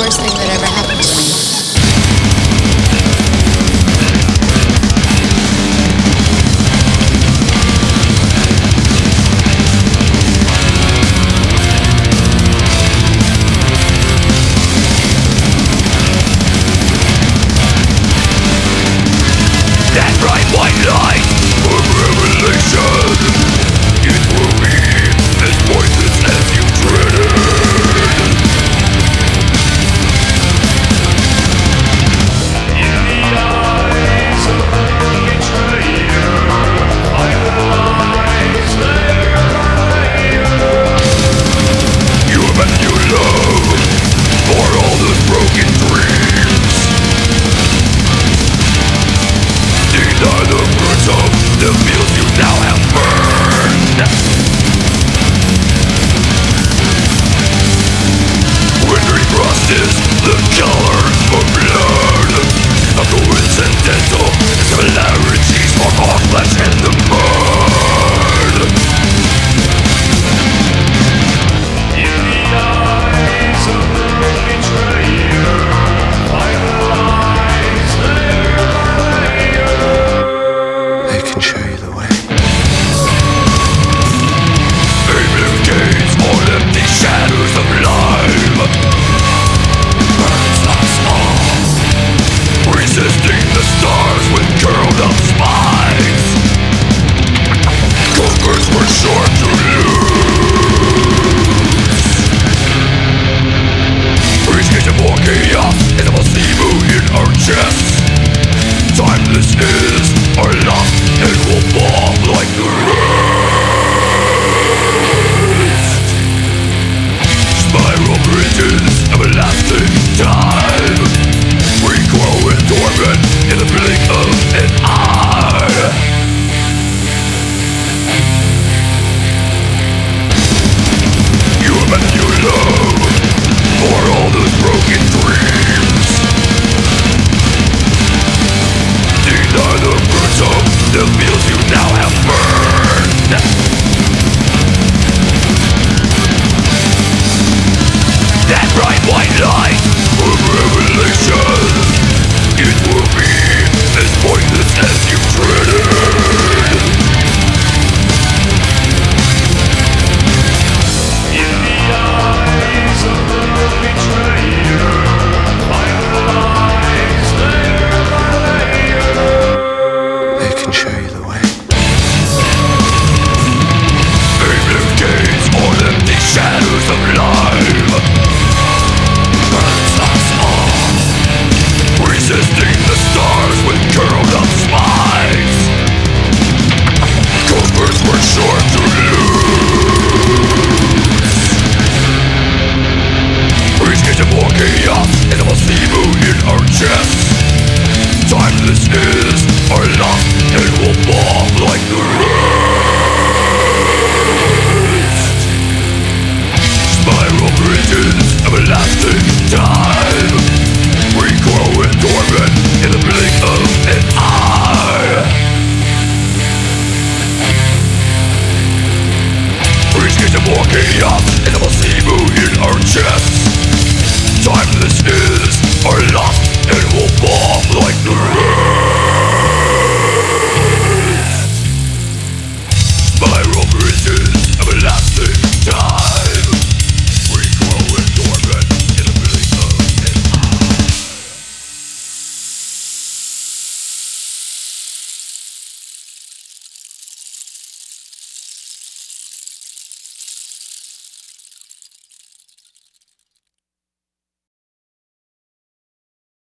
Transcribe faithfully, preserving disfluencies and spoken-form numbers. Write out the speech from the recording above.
worst thing that ever happened to me. That bright white light of revelation, it will be as poisonous as you dreaded. In the eyes of the betrayer, I realize their you abandon your love for all those broken dreams. Deny the fruits of the fields you now have burned. Wintry frost is the color of blood. A coincidental similarities for our flesh and the mud. In the eyes of the betrayer, I realize their I can show you the way. Evening gates on empty shadows of life burns us all, resisting the stars with curled up spines. Conquers were short to lose. Reaching more chaos is a placebo in our chests. Timeless is our lost and will fall like the rest. Spiral bridges, everlasting time. We grow in torment in the blink of an eye. You abandon your love for all those broken dreams. Deny the fruits of the fields you now have burned. That bright white light of revelation, it will be as pointless as you dreaded. In the eyes of the betrayer, I realize their I can show you the way. evening gates on empty shadows of life burns us all, resisting the stars with curled up spines. Conquers were short to lose. Reaching more chaos is a placebo in our chests. Timeless is our lost and will fall like the rest. Spiral bridges, everlasting